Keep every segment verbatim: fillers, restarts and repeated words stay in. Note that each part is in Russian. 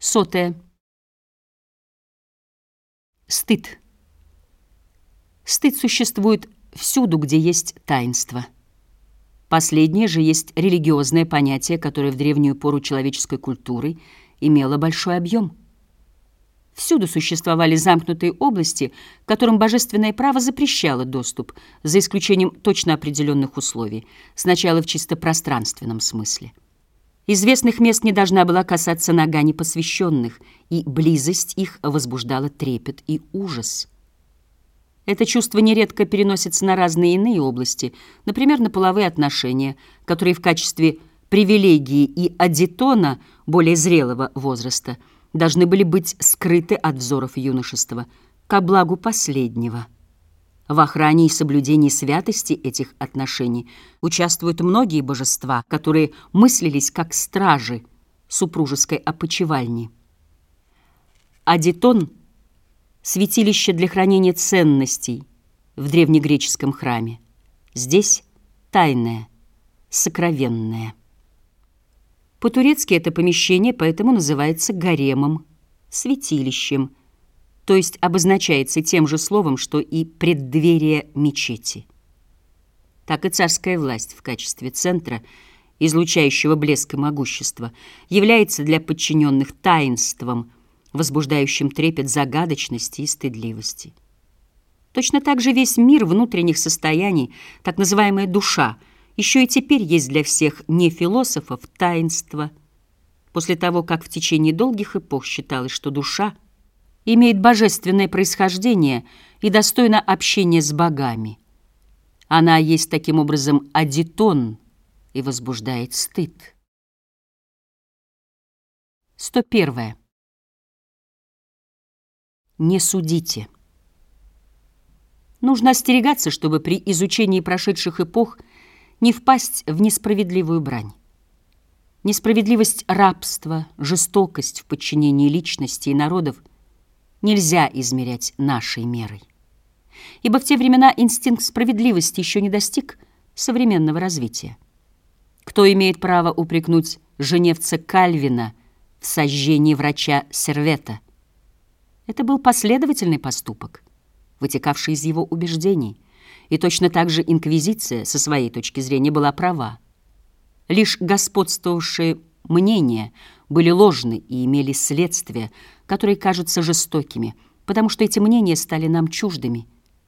Сотое. Стыд. Стыд существует всюду, где есть таинство. Последнее же есть религиозное понятие, которое в древнюю пору человеческой культуры имело большой объем. Всюду существовали замкнутые области, которым божественное право запрещало доступ, за исключением точно определенных условий, сначала в чисто пространственном смысле. Известных мест не должна была касаться нога непосвященных, и близость их возбуждала трепет и ужас. Это чувство нередко переносится на разные иные области, например, на половые отношения, которые в качестве привилегии и аддитона более зрелого возраста должны были быть скрыты от взоров юношества, ко благу последнего. В охране и соблюдении святости этих отношений участвуют многие божества, которые мыслились как стражи супружеской опочивальни. Аддитон — святилище для хранения ценностей в древнегреческом храме. Здесь тайное, сокровенное. По-турецки это помещение поэтому называется гаремом, святилищем, то есть обозначается тем же словом, что и преддверие мечети. Так и царская власть в качестве центра, излучающего блеск и могущество, является для подчиненных таинством, возбуждающим трепет загадочности и стыдливости. Точно так же весь мир внутренних состояний, так называемая душа, еще и теперь есть для всех нефилософов таинство. После того, как в течение долгих эпох считалось, что душа имеет божественное происхождение и достойна общения с богами. Она есть таким образом аддитон и возбуждает стыд. сто первое. Не судите. Нужно остерегаться, чтобы при изучении прошедших эпох не впасть в несправедливую брань. Несправедливость рабства, жестокость в подчинении личности и народов нельзя измерять нашей мерой. Ибо в те времена инстинкт справедливости еще не достиг современного развития. Кто имеет право упрекнуть женевца Кальвина в сожжении врача Сервета? Это был последовательный поступок, вытекавший из его убеждений, и точно так же инквизиция, со своей точки зрения, была права. Лишь господствовавшие мнения были ложны и имели следствия, которые кажутся жестокими, потому что эти мнения стали нам чуждыми.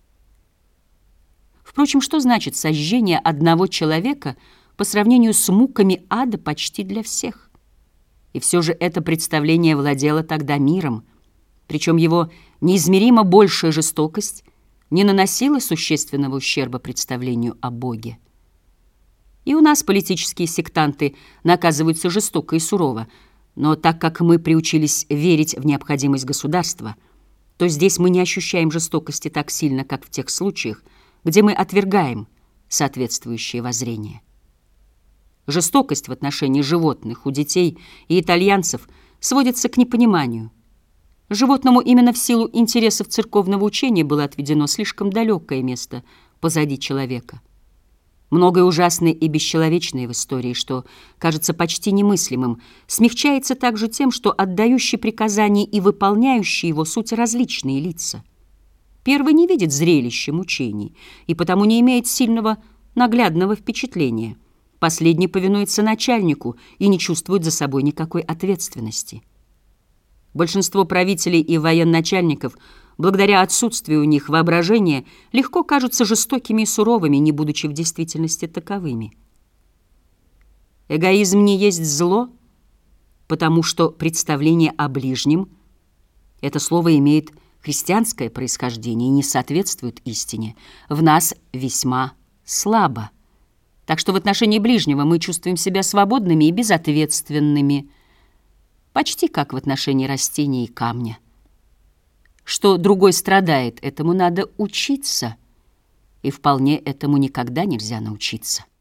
Впрочем, что значит сожжение одного человека по сравнению с муками ада почти для всех? И все же это представление владело тогда миром, причем его неизмеримо большая жестокость не наносила существенного ущерба представлению о Боге. И у нас политические сектанты наказываются жестоко и сурово, но так как мы приучились верить в необходимость государства, то здесь мы не ощущаем жестокости так сильно, как в тех случаях, где мы отвергаем соответствующее воззрение. Жестокость в отношении животных у детей и итальянцев сводится к непониманию. Животному именно в силу интересов церковного учения было отведено слишком далекое место позади человека. Многое ужасное и бесчеловечное в истории, что кажется почти немыслимым, смягчается также тем, что отдающие приказания и выполняющие его суть различные лица. Первый не видит зрелища мучений и потому не имеет сильного наглядного впечатления. Последний повинуется начальнику и не чувствует за собой никакой ответственности. Большинство правителей и военачальников, благодаря отсутствию у них воображения, легко кажутся жестокими и суровыми, не будучи в действительности таковыми. Эгоизм не есть зло, потому что представление о ближнем — это слово имеет христианское происхождение и не соответствует истине. В нас весьма слабо. Так что в отношении ближнего мы чувствуем себя свободными и безответственными, почти как в отношении растения и камня. Что другой страдает, этому надо учиться, и вполне этому никогда нельзя научиться.